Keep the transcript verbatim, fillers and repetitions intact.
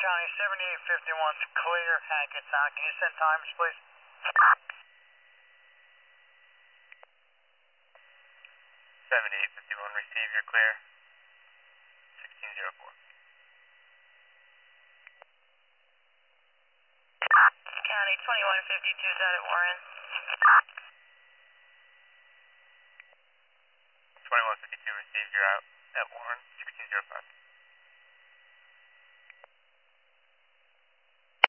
County, seventy-eight fifty-one's clear, Hackett's on. Can you send times, please? seventy-eight fifty-one, receive, you're clear. sixteen oh four. County, twenty-one fifty-two is out at Warren. twenty-one fifty-two, receive, you're out at Warren, sixteen oh five.